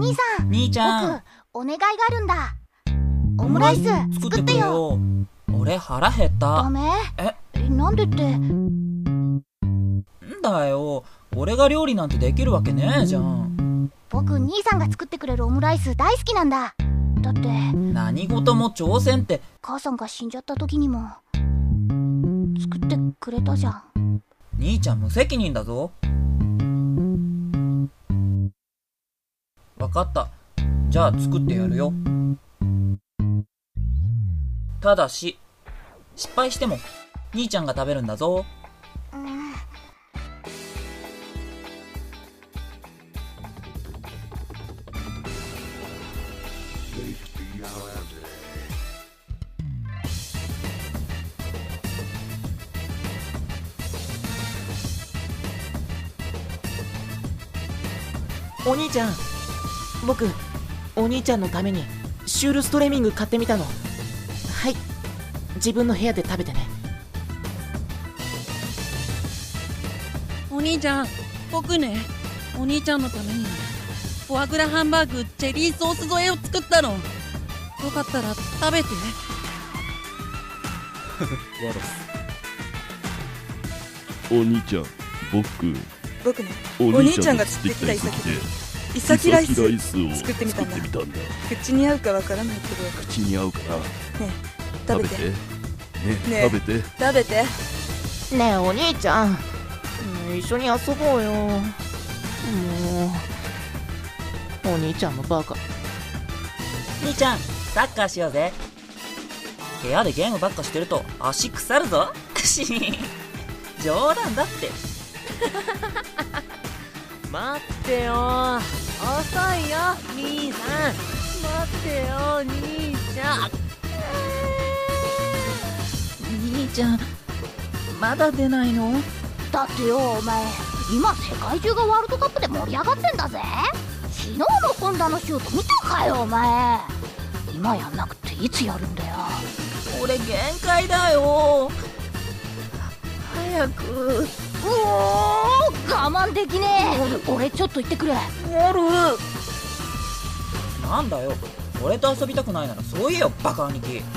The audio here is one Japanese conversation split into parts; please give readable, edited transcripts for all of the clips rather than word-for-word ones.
兄さん。 兄ちゃん。 僕、お願いがあるんだ。オムライス作ってよ。 俺腹減った。 ダメ？なんでって。 んだよ、俺が料理なんてできるわけねえじゃん。 僕、兄さんが作ってくれるオムライス大好きなんだ。だって、 何事も挑戦って。 母さんが死んじゃった時にも作ってくれたじゃん。 兄ちゃん無責任だぞ。わかった。じゃあ作ってやるよ。ただし、失敗しても兄ちゃんが食べるんだぞ。 お兄ちゃん、僕お兄ちゃんのためにシュールストレミング買ってみたの。はい、自分の部屋で食べてね。 お兄ちゃん、僕ね、お兄ちゃんのためにフォアグラハンバーグチェリーソース添えを作ったの。よかったら食べて。 ワロス。お兄ちゃん、僕ね、お兄ちゃんが釣ってきたイサキライスを作ってみたんだ。口に合うかわからないけど。口に合うかな。ねえ、食べて。ねえ、食べて。食べて。 ねえお兄ちゃん、一緒に遊ぼうよ。もうお兄ちゃんのバカ。 兄ちゃん、サッカーしようぜ。部屋でゲームばっかしてると足腐るぞ。冗談だって。 待ってよ、遅いよ兄さん。待ってよ兄ちゃん。 兄ちゃん、まだ出ないの？ だってよ、お前今世界中がワールドカップで盛り上がってんだぜ。昨日のホンダのシュート見たかよお前。今やんなくていつやるんだよ。 俺限界だよ。早く。 我慢できねえ。俺ちょっと行ってくる。 なんだよ、俺と遊びたくないならそう言えよ、バカ兄貴。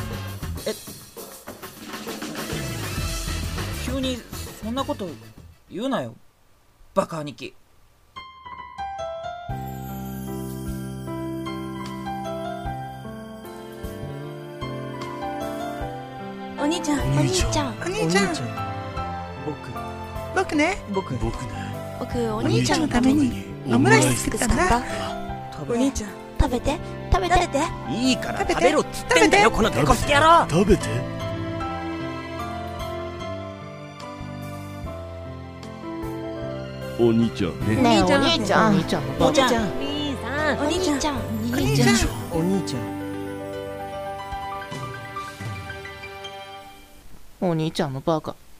急にそんなこと言うなよ、バカ兄貴。 お兄ちゃん、 お兄ちゃん、 僕ね、 僕お兄ちゃんのためにオムライス作ったんだ。お兄ちゃん、 食べて。 いいから食べろっつってんだよ、このデコスキ野郎。 食べて。お兄ちゃんねえお兄ちゃん、お兄ちゃんのバカ。 兄さん、 お兄ちゃん、 お兄ちゃんのバカ。